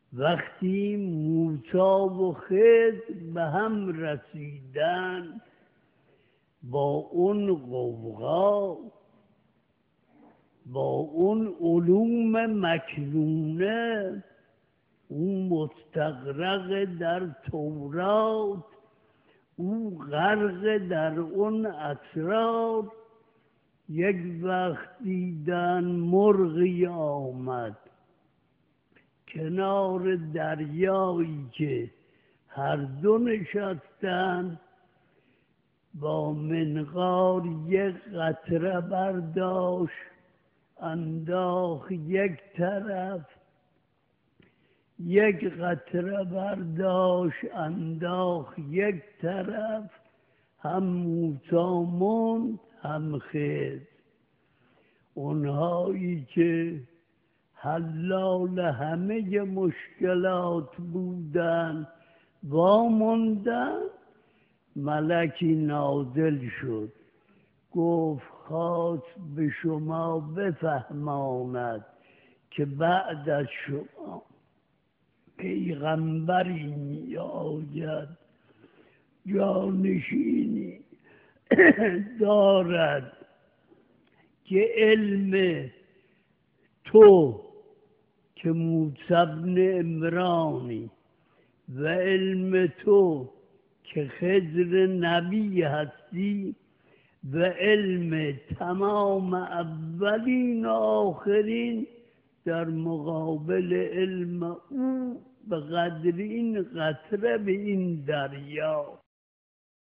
وقتی موسی و خضر به هم رسیدن با اون غوغا، با اون علوم مکنونه، اون مستغرق در تورات، اون غرق در اون اسرار، یک وقت دیدن مرغی آمد کنار دریایی که هر دو نشستن، با منقار یک قطره برداشت انداخت یک طرف، یک قطره برداشت انداخت یک طرف، هم موسی موند هم خضر. اونهایی که حلال همه مشکلات بودن واموندن، ملکی نازل شد گفت خواست به شما بفهماند که بعد از شما پیغمبری می آید جانشینی دارد که علم تو که موسی بن عمرانی و علم تو که خضر نبی هستی و علم تمام اولین و آخرین در مقابل علم او به قدر این قطره به این دریا.